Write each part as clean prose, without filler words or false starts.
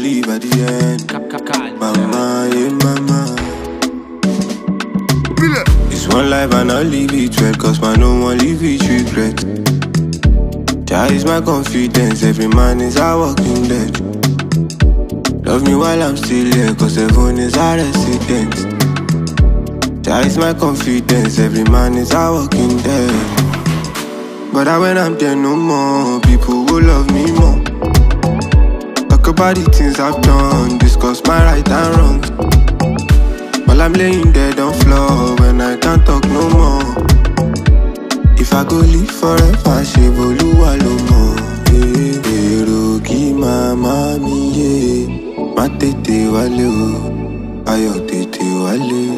believe at the end. Mama, yeah, mama. It's one life and I'll leave it well, cause man no one leave it regret. That is my confidence, every man is a walking dead. Love me while I'm still here, cause everyone is a resident. That is my confidence, every man is a walking dead. But when I'm there no more, people will love me more. Talk about the things I've done, discuss my right and wrongs. While I'm laying dead on floor, when I can't talk no more. If I go live forever, she Oluwa lo mo. Ero ki mama mi ye, ma tete wale o, ayo tete wale.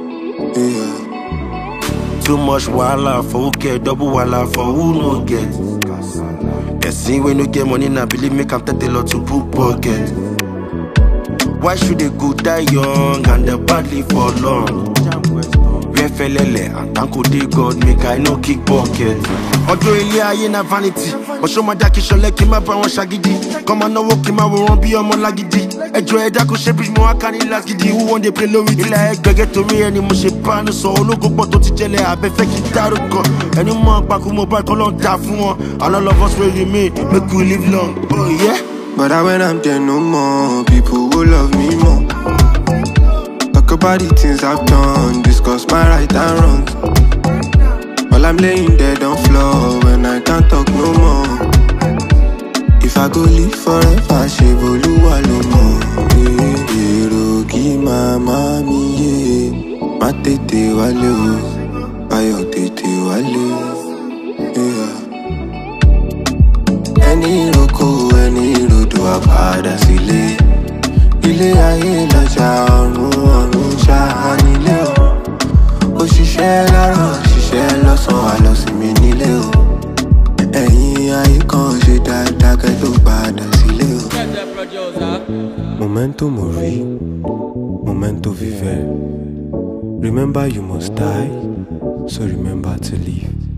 Too much wahala for who get, double wahala for who no get. Person when no get money, now believe me, can take a lot to put pocket. Why should they go die young and they badly for long? Where felele and thank you God make I no kick pocket. Although I na vanity, but show my daki show like him up and shagidi. Come on, no walk him, I will run be on my lagidi. Enjoy that go shape more I can't last gidi. Who want they play low with like get to me any more shape pan so no go but to tell I be fake it out go. Any more back who mobile call on that for and all of us will remain make we live long. Oh yeah. But when I'm there no more, people will love me more. Talk about the things I've done, discuss my right and wrongs. While I'm laying dead on floor, when I can't talk no more. If I go live forever, she Oluwa lo mo. Ero ki mama mi ye, ma tete wale o, ayo tete wale. Any roko, any rodo apada sile. Ilé ayé lọ́jà ọ̀run ṣáá nílé o. Òṣìṣẹ́ láàárọ̀, òṣìṣẹ́ lọ́sàn wá lọ sí mi nílé o. Ẹ̀yin ayé kan ṣe dáadáa kẹ́ tó padà sílé o. Momento mori, momento viver. Remember you must die, so remember to live.